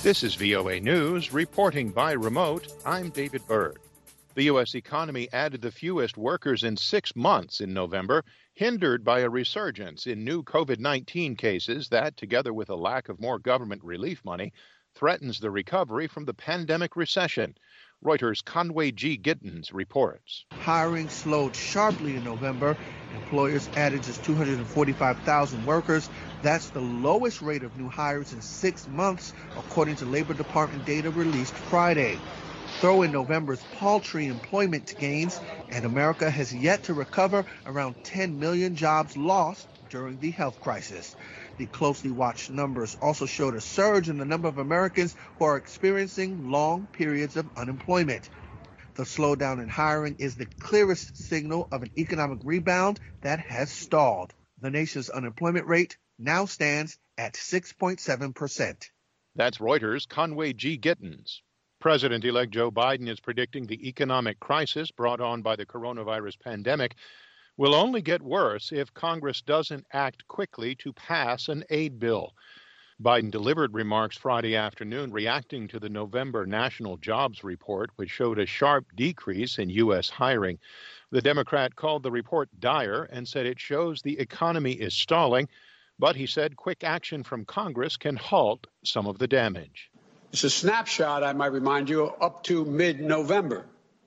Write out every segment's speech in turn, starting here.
This is VOA News, reporting by remote. I'm David Berg. The U.S. economy added the fewest workers in 6 months in November, hindered by a resurgence in new COVID-19 cases that, together with a lack of more government relief money, threatens the recovery from the pandemic recession. Reuters' Conway G. Gittins reports. Hiring slowed sharply in November. Employers added just 245,000 workers. That's the lowest rate of new hires in 6 months, according to Labor Department data released Friday. Throw in November's paltry employment gains, and America has yet to recover around 10 million jobs lost during the health crisis. The closely watched numbers also showed a surge in the number of Americans who are experiencing long periods of unemployment. The slowdown in hiring is the clearest signal of an economic rebound that has stalled. The nation's unemployment rate now stands at 6.7%. That's Reuters' Conway G. Gittins. President-elect Joe Biden is predicting the economic crisis brought on by the coronavirus pandemic will only get worse if Congress doesn't act quickly to pass an aid bill. Biden delivered remarks Friday afternoon reacting to the November National Jobs Report, which showed a sharp decrease in U.S. hiring. The Democrat called the report dire and said it shows the economy is stalling, but he said quick action from Congress can halt some of the damage. It's a snapshot, I might remind you, up to mid-November.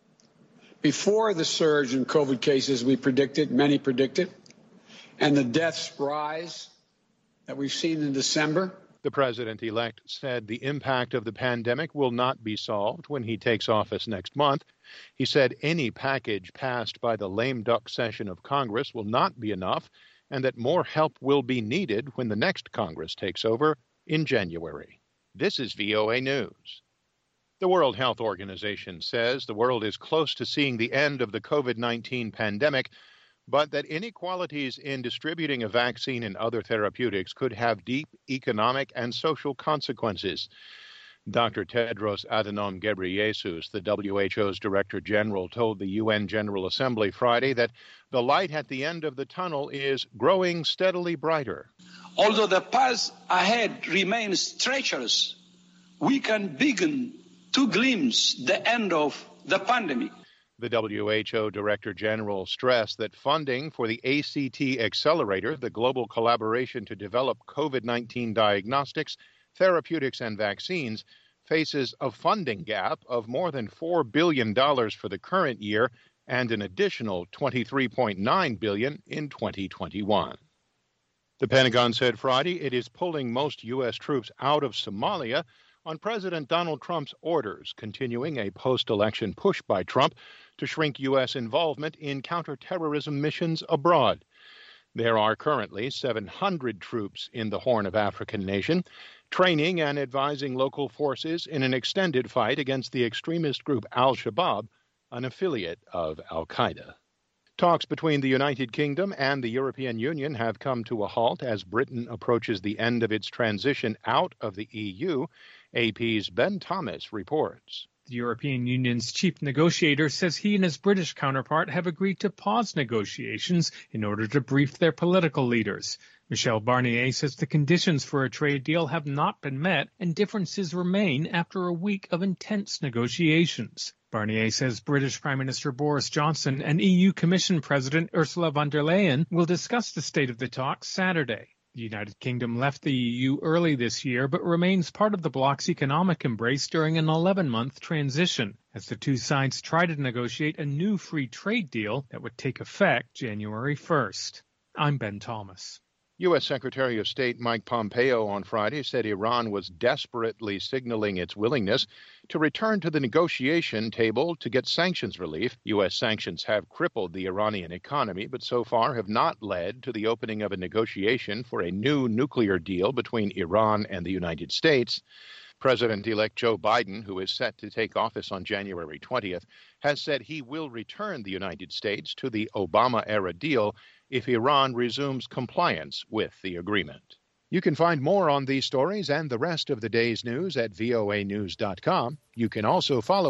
Before the surge in COVID cases many predicted, and the deaths rise that we've seen in December. The president-elect said the impact of the pandemic will not be solved when he takes office next month. He said any package passed by the lame duck session of Congress will not be enough, and that more help will be needed when the next Congress takes over in January. This is VOA News. The World Health Organization says the world is close to seeing the end of the COVID-19 pandemic, but that inequalities in distributing a vaccine and other therapeutics could have deep economic and social consequences. Dr. Tedros Adhanom Ghebreyesus, the WHO's Director General, told the UN General Assembly Friday that the light at the end of the tunnel is growing steadily brighter. Although the path ahead remains treacherous, we can begin to glimpse the end of the pandemic. The WHO Director General stressed that funding for the ACT Accelerator, the global collaboration to develop COVID-19 diagnostics, therapeutics, and vaccines, faces a funding gap of more than $4 billion for the current year and an additional $23.9 billion in 2021. The Pentagon said Friday it is pulling most U.S. troops out of Somalia on President Donald Trump's orders, continuing a post-election push by Trump to shrink U.S. involvement in counterterrorism missions abroad. There are currently 700 troops in the Horn of African nation, training and advising local forces in an extended fight against the extremist group Al-Shabaab, an affiliate of Al-Qaeda. Talks between the United Kingdom and the European Union have come to a halt as Britain approaches the end of its transition out of the EU. AP's Ben Thomas reports. The European Union's chief negotiator says he and his British counterpart have agreed to pause negotiations in order to brief their political leaders. Michel Barnier says the conditions for a trade deal have not been met and differences remain after a week of intense negotiations. Barnier says British Prime Minister Boris Johnson and EU Commission President Ursula von der Leyen will discuss the state of the talks Saturday. The United Kingdom left the EU early this year, but remains part of the bloc's economic embrace during an 11-month transition, as the two sides try to negotiate a new free trade deal that would take effect January 1st. I'm Ben Thomas. U.S. Secretary of State Mike Pompeo on Friday said Iran was desperately signaling its willingness to return to the negotiation table to get sanctions relief. U.S. sanctions have crippled the Iranian economy, but so far have not led to the opening of a negotiation for a new nuclear deal between Iran and the United States. President-elect Joe Biden, who is set to take office on January 20th, has said he will return the United States to the Obama-era deal if Iran resumes compliance with the agreement. You can find more on these stories and the rest of the day's news at voanews.com. You can also follow